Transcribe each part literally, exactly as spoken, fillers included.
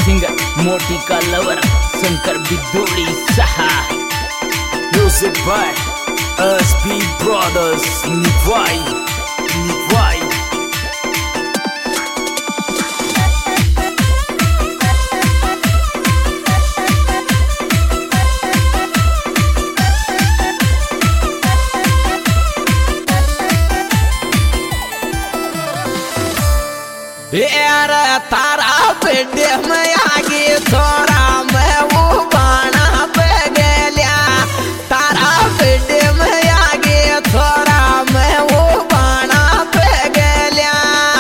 Singer मोटी का lover Shankar बिदोड़ी सहा। Music by S B brothers निभाई निभाई। यार तारा बेटे में आगे थोड़ा मैं वो बाना पे गया। तारा बेटे में आगे थोड़ा मैं वो बाना पे गया।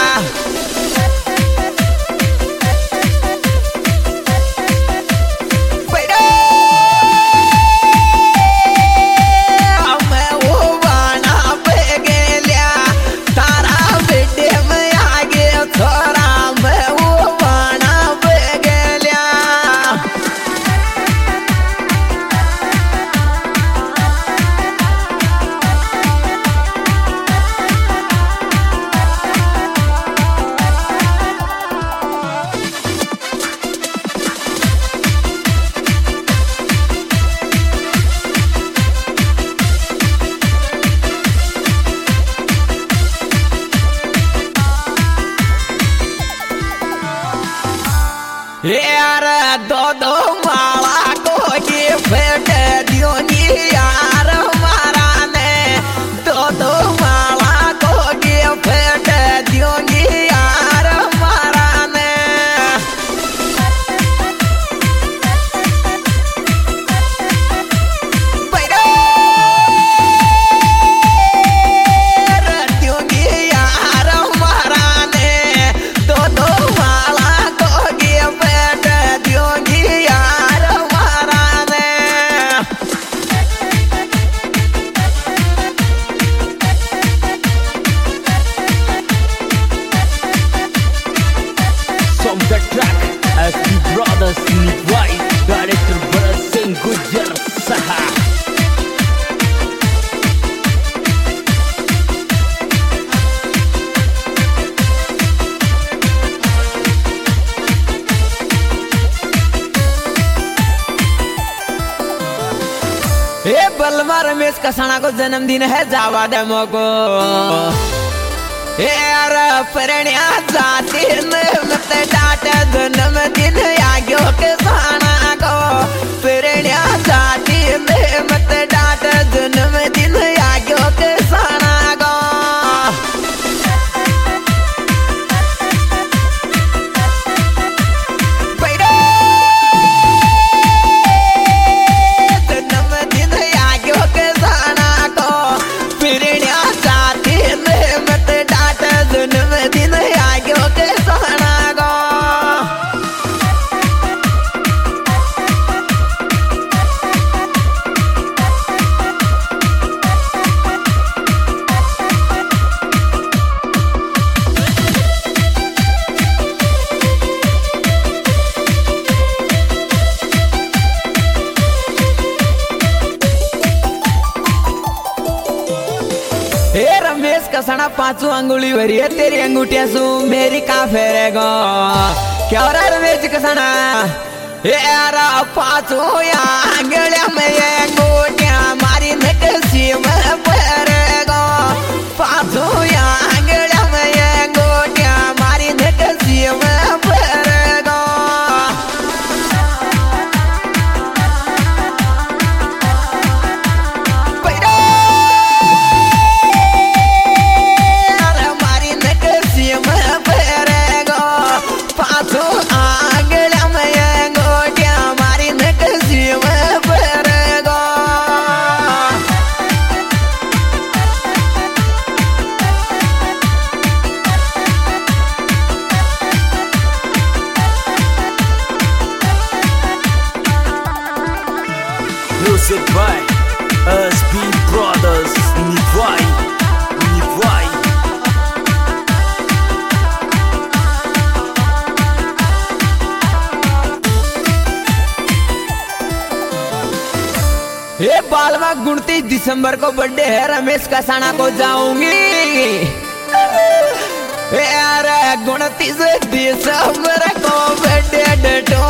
मैं वो बाना पे गया। तारा बेटे में आगे थोड़ा यार दो दो माला को गिफ्ट दियो नी यार हमारा ने। दो दो माला को गिफ्ट दियो नी यार हमारा ने। दियो नी यार हमारा ने। दो दो माला को एस बी ब्रदर्स निभाई। डायरेक्टर भरत सिंह गुज्जर सहा। ए बलमा रमेश कसाना को जन्मदिन है जावा दे मोको। यार परण्या जाती मत डाट जन्मदिन आग्यो के साना को। परण्या जाती मत डाट जन्मदिन आग्यो के साना को। जन्मदिन आग्यो के साना को। परण्या जाती मत डाट जन्मदिन आग्यो के साना को। हे रमेश कसाना पांचों अंगुली भरी है तेरी अंगूठिया सु मेरी का फेरेगो। क्या हो रहा है रमेश कसाना? यार पांचों अंगुलिया में अंगूठिया मारी नटसी में फेरेगो। पांचों अंगुलिया में अंगूठिया मारी नटसी में फेरेगो। Music by S B brothers निभाई निभाई। ये बालवा उनतीस दिसंबर को बर्थडे है रमेश कसाना को जाऊंगी। यार उनतीस दिसंबर को बर्थडे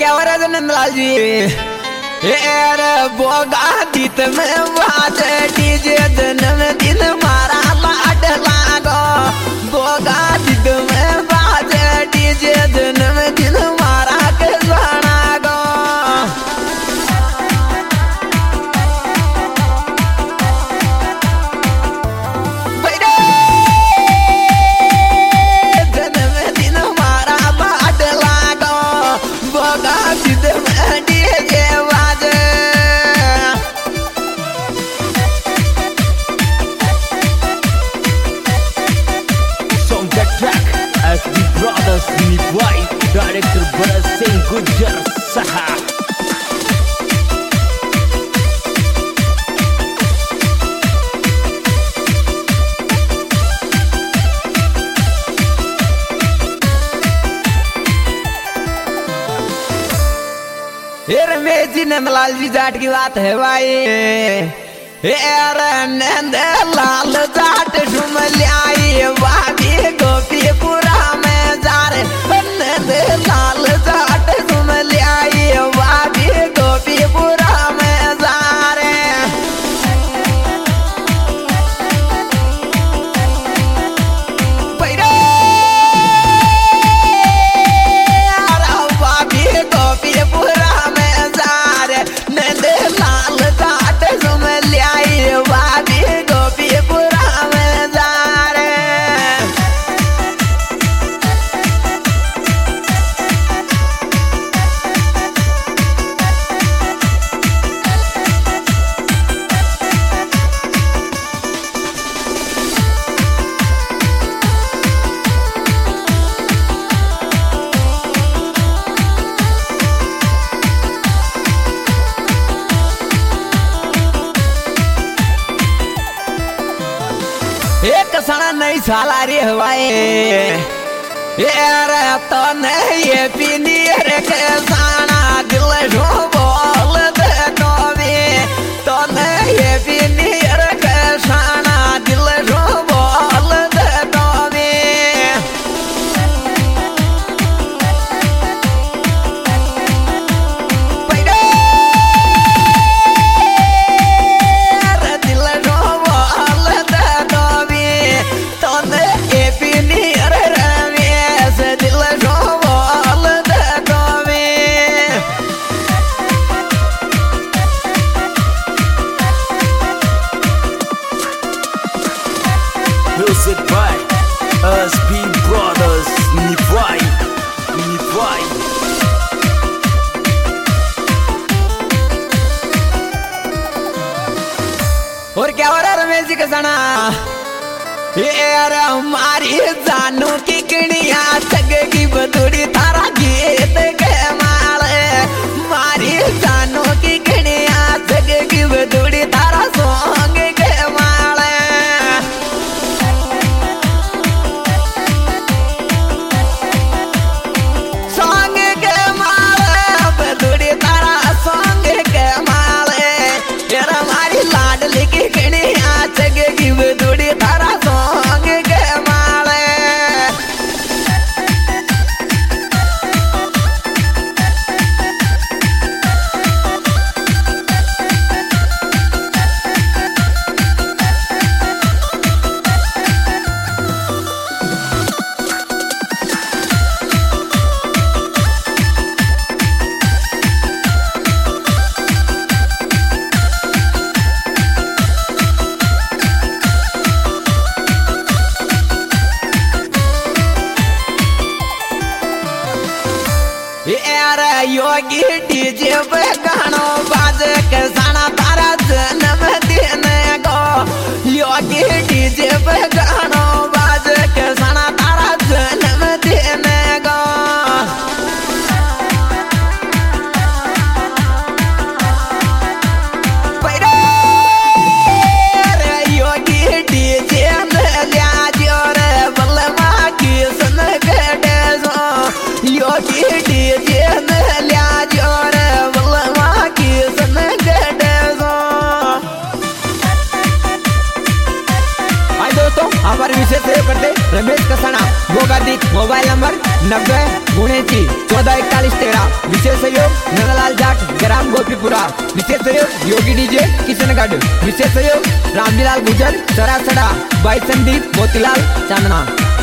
क्या हो रहा है नंदलाल जी? यार बोगा दीत में बाज डीजे जन्म दिन मारा लाड लागो। बोगा दीत में बाज डीजे जन्म दिन मारा के जाना गो। जन्म दिन मारा लाड लागो। बोगा दीत में DJ S B Brothers Nivai, Director Bharat Singh Gujjar Saha. Ramesh ji Nandlal ji जाट की बात है भाई। नंद लाल जाट झूम लाई वादी गोपीपुरा में जा रे। नंद लाल जाट झूम लाई वादी गोपीपुरा में जा रे। वादी गोपीपुरा में जा रे। नंद लाल जाट झूम वादी गोपीपुरा में जा रे। एक सना नहीं साला रे हवाए। यार तो नहीं ये पीनी रे के साना दिल जो बोल दे तो भी। तो नहीं ये पीनी रे के साना दिल जो बोल दे तो भी। Music by S B Brothers Nivai, Nivai. और क्या हो रहा है रमेश जी का सना? यार हमारी जानू की किणिया सग की बदुड़ी तारा गीत के माले। मारी जानू की किणिया सग की बदुड़ी तारा सॉन्ग के माले। सॉन्ग के माले बदुड़ी तारा सॉन्ग के माले। यार हमारी लाडली की किणिया सग की बदुड़ी तारा सॉन्ग के माले। यार योगी डीजे पे गानो बाज के साना तारा जन्म दिन गो। योगी डीजे पे गानो बाज के साना तारा जन्म दिन गो। योगी डीजे लिया जोर बलमा की सन गडे सो। योगी डीजे लिया जोर बलमा की सन गडे सो। आई दोस्तों हमारे विषय भोगादीप मोबाइल नंबर नब्बे उन्यासी चौदह इकतालीस तेरह। विशेष सहयोग नंदलाल जाट ग्राम गोपीपुरा। विशेष सहयोग योगी डीजे किशनगढ़। विशेष सहयोग रामजीलाल गुजर सरासड़ा। बाई संदीप मोतीलाल चांदना।